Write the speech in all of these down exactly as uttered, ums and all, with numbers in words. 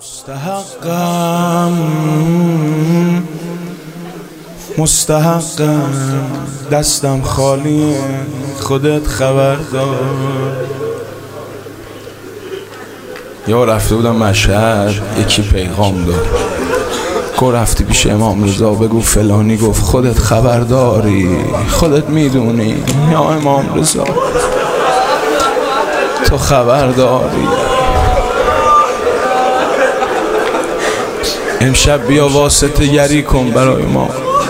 مستحقم مستحقم دستم خالیه، خودت خبر دار. یا رفته بودم مشهد، یکی پیغام داد، گو رفتی پیش امام رضا بگو فلانی گفت خودت خبر داری، خودت میدونی یا امام رضا تو خبر داری. امشب بیا واسطه گری کن برای ما،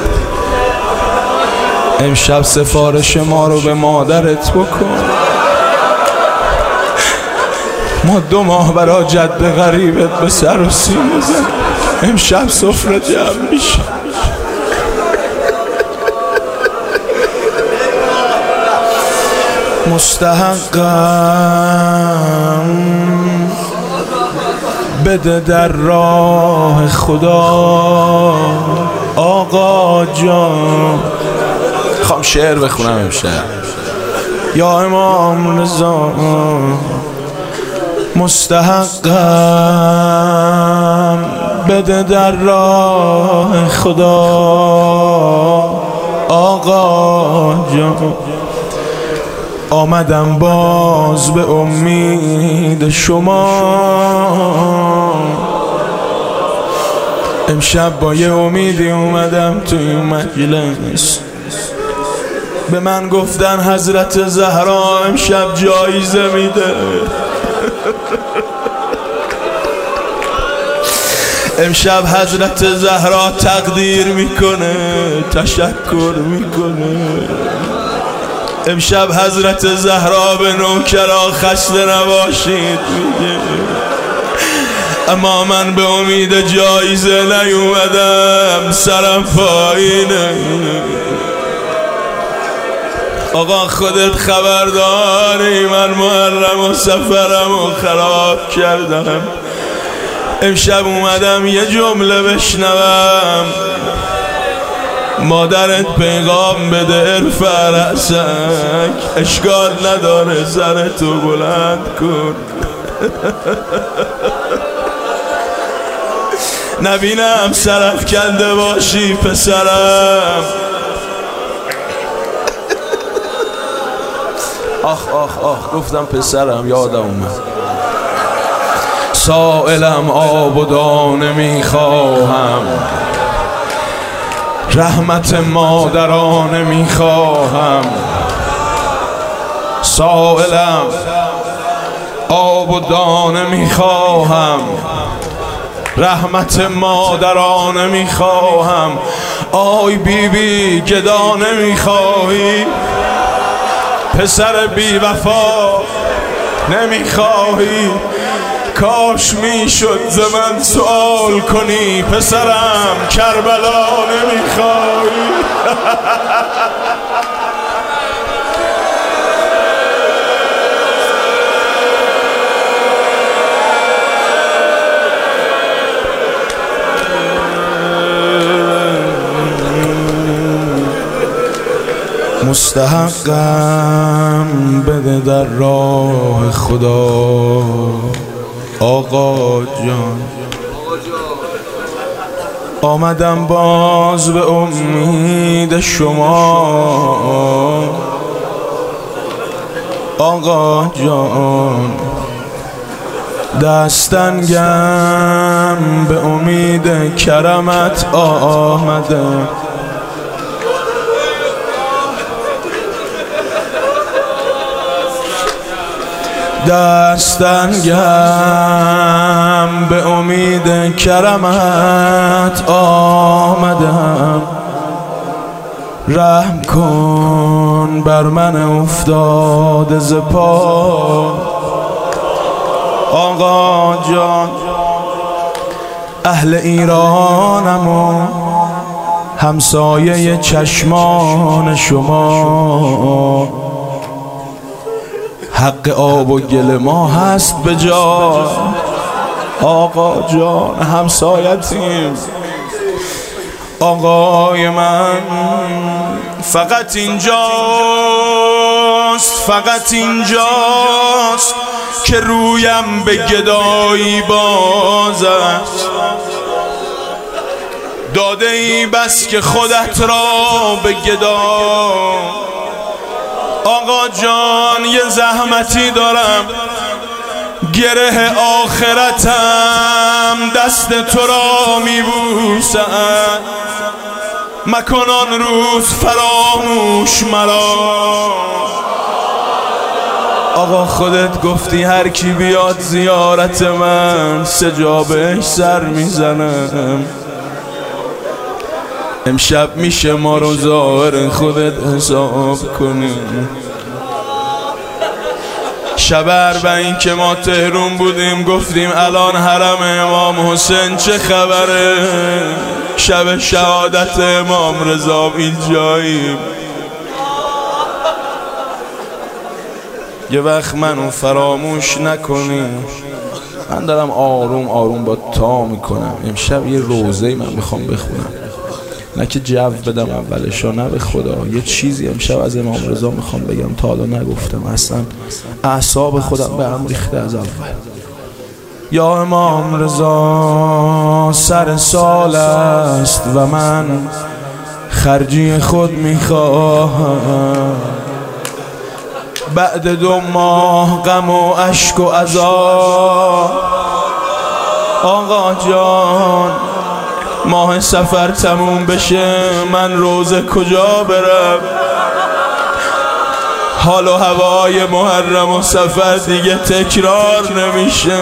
امشب سفارش ما رو به مادرت بکن. ما دو ماه برا جد غریبت به سر و سینه زد، امشب سفره جمع میشه. مستحقم بده در راه خدا آقا جان. خوام شعر بخونم امشب. یا امام رضا مستحقم بده در راه خدا آقا جان. آمدم باز به امید شما، امشب با یه امیدی اومدم توی مجلس. به من گفتن حضرت زهرا امشب جایزه میده. امشب حضرت زهرا تقدیر میکنه، تشکر میکنه. امشب حضرت زهرا به نوکرا خسته نباشید میگه. اما من به امید جایزه نیومدم، سرم پایینه. آقا خودت خبر داری من محرم و سفرم و خراب کردم. امشب اومدم یه جمله بشنوم، مادرت پیغام بده ارفع رأسک، اشکال نداره سرتو بلند کن. نبینم سرف کنده باشی پسرم. آخ آخ آخ گفتم پسرم یادم اومد. سائلم آب و دانه میخواهم، رحمت مادرانه میخواهم. سائلم آب و دانه میخواهم، رحمت مادرانه میخواهم. آی بی بی گدانه میخواهی، پسر بی وفا نمیخواهی. کاش میشد ز من سوال کنی، پسرم کربلا نمیخوای. مستحقم بده در راه خدا آقا جان. آمدم باز به امید شما آقا جان. دستنگم به امید کرمت آمده، دستنگم به امید کرمت آمدم. رحم کن بر من افتاده ز پا آقا جان. اهل ایرانم و همسایه چشمان شما، حق آب و گل ما هست به جا آقا جان. همسایتیم آقای من، فقط اینجاست فقط اینجاست که رویم به گدایی باز داده ای بس که خودت را به گدا. آقا جان یه زحمتی دارم، گره آخرتم دست تو را میبوسد، مکن آن روز فراموش مرا. آقا خودت گفتی هر کی بیاد زیارت من سجا بهش سر میزنم. امشب میشه ما رو ظاهر خودت حساب کنیم. شب اربعین که ما تهرون بودیم گفتیم الان حرم امام حسین چه خبره. شب شهادت امام رضا اینجاییم. یه وقت منو فراموش نکنی. من دارم آروم آروم با تا میکنم. امشب یه روزه من میخوام بخونم، نه که جو بدم اولشو، نه به خدا یه چیزی امشب از امام رضا میخوام بگم تا حالا نگفتم. اصلا اعصاب خودم به هم ریخته از اول. یا امام رضا سر سال است و من خرجی خود میخواهم. بعد دو ماه غم و اشک و عذاب آقا جان ماه سفر تموم بشه من روزه کجا برم؟ حال و هوای محرم و سفر دیگه تکرار نمیشه.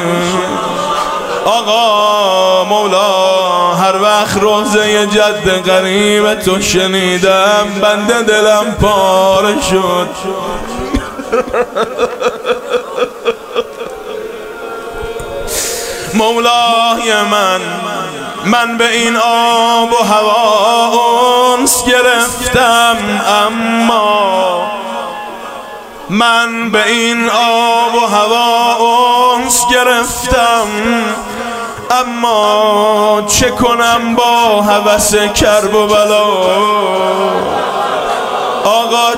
آقا مولا هر وقت روزه جد غریب تو شنیدم بنده دلم پاره شد. مولای من من به این آب و هوا انس گرفتم، اما من به این آب و هوا انس گرفتم، اما چه کنم با هوس کرب و بلا. آقا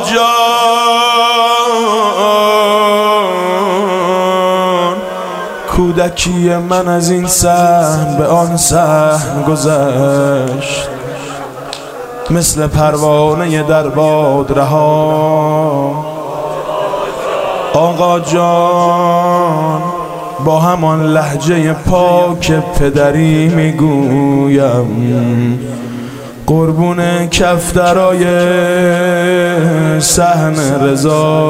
جان کودکی من از این صحن به آن صحن گذشت، مثل پروانه در باد رها. آقا جان با همان لهجه پاک پدری میگویم قربون کفترای صحن رضا.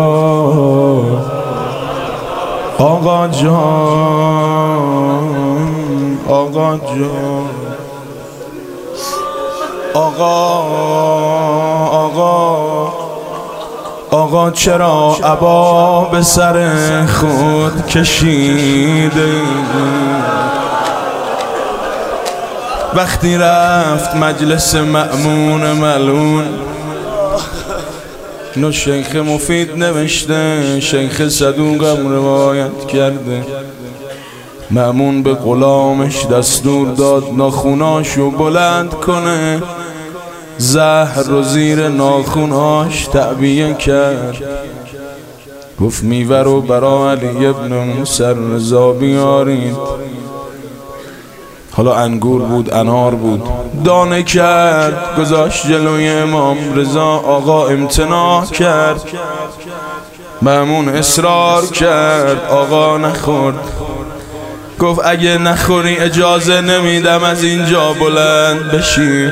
آقا جان آقا جان آقا آقا آقا چرا عبا به سر خود کشیده؟ وقتی رفت مجلس مأمون ملعون، اینو شیخ مفید نوشته، شیخ صدوقم روایت کرده. مأمون به غلامش دستور داد ناخوناشو بلند کنه، زهر رو زیر ناخوناش تعبیه کرد. گفت میوه رو برا علی ابن موسی رضا بیارید. حالا انگور بود انار بود، دانه کرد گذاشت جلوی امام رضا. آقا امتناع کرد، مأمون اصرار کرد، آقا نخورد. گفت اگه نخوری اجازه نمیدم از اینجا بلند بشی.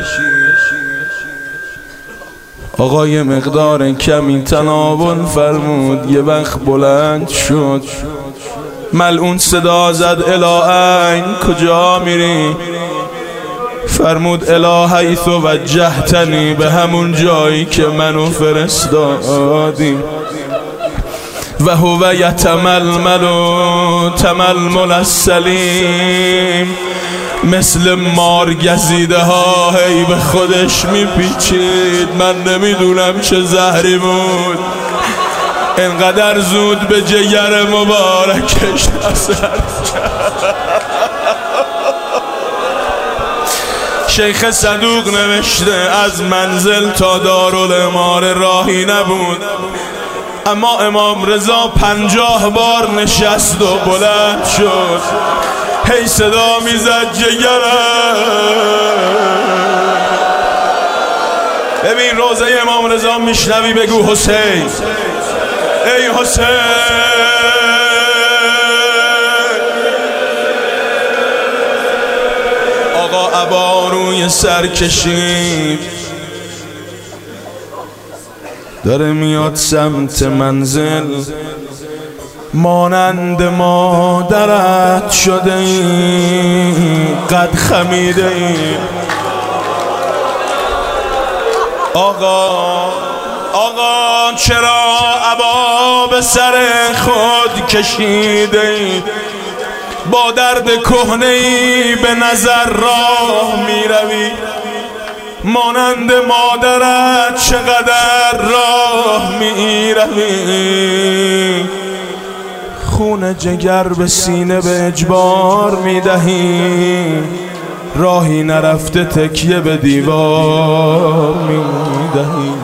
آقا یه مقدار کمی تناول فرمود، یه وقت بلند شد. ملعون صدا زد الی این کجا میری؟ فرمود الی حیث وجهتنی، به همون جایی که منو فرستادی. و هو یتململ تململ السلیم، مثل مار گزیده ها هی به خودش میپیچید. من نمیدونم چه زهری بود انقدر زود به جگر مبارکش اثر کرد. شیخ صدوق نوشته از منزل تا دارالعمار راهی نبود، اما امام رضا پنجاه بار نشست و بلند شد، هی صدا میزد جگرم ببین روزه امام رضا میشنوی بگو حسین، ای حسین. آقا عبا روی سر کشید، داره میاد سمت منزل. مانند مادرت شده ای، قد خمیده ای. آقا آقا چرا عبا به سر خود کشیده ای؟ با درد کهنه ای به نظر راه می روی. مانند مادرت چقدر راه می روی. خون جگر به سینه به اجبار می دهی، راهی نرفته تکیه به دیوار می دهی.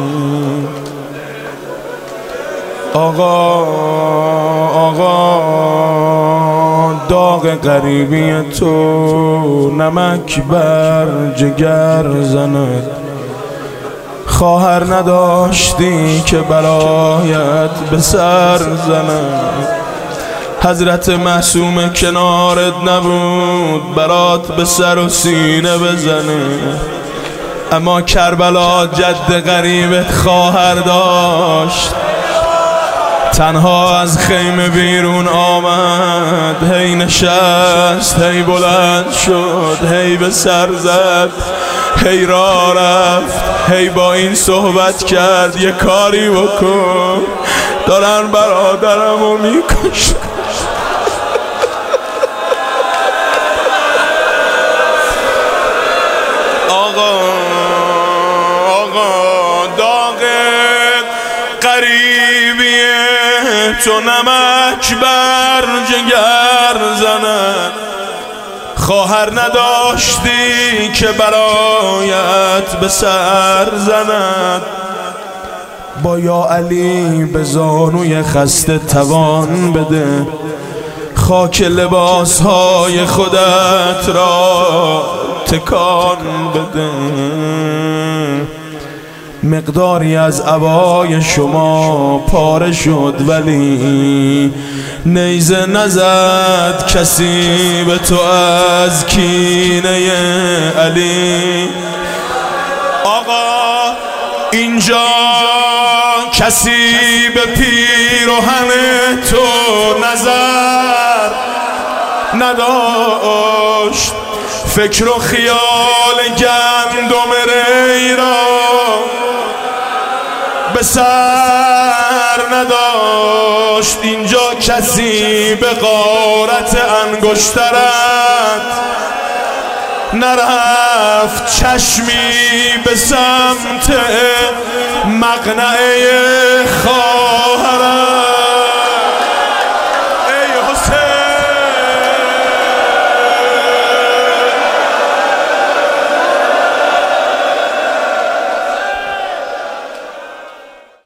آقا آقا داغ غریبی تو نمک بر جگر زند. خواهر نداشتی که برایت به سر زند. حضرت معصوم کنارت نبود برات به سر و سینه بزنه. اما کربلا جد غریبت خواهر داشت، تنها از خیمه بیرون آمد. هی نشست، هی بلند شد، هی به سر زد، هی را رفت، هی با این صحبت کرد یه کاری بکن، دارن برادرمو میکشن. آقا آقا داغ غریبیه تو نمک بر جگر زند. خواهر نداشتی که برایت به سر زند. با یا علی به زانوی خسته توان بده، خاک لباسهای خودت را تکان بده. مقداری از عبای شما پاره شد ولی نیزه نزد کسی به تو از کینه علی. آقا اینجا کسی به پیراهن تو نظر نداشت، فکر و خیال گندم ری را به سر نداشت. اینجا کسی به غارت انگشترت نرفت، چشمی به سمت مقنعه خواب